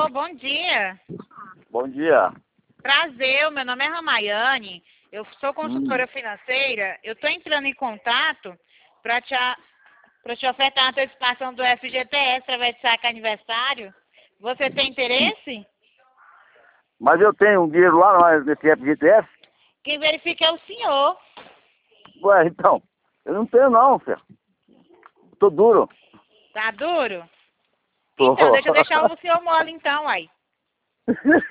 Alô, bom dia. Bom dia. Prazer, meu nome é Ramayane, eu sou consultora financeira. Eu estou entrando em contato para te ofertar uma antecipação do FGTS através de saque aniversário. Você tem interesse? Mas eu tenho um dinheiro lá nesse FGTS? Quem verifica é o senhor. Ué, então, eu não tenho não, filho. Tô duro. Tá duro? Tô. Então, deixa eu deixar o senhor mole então, aí.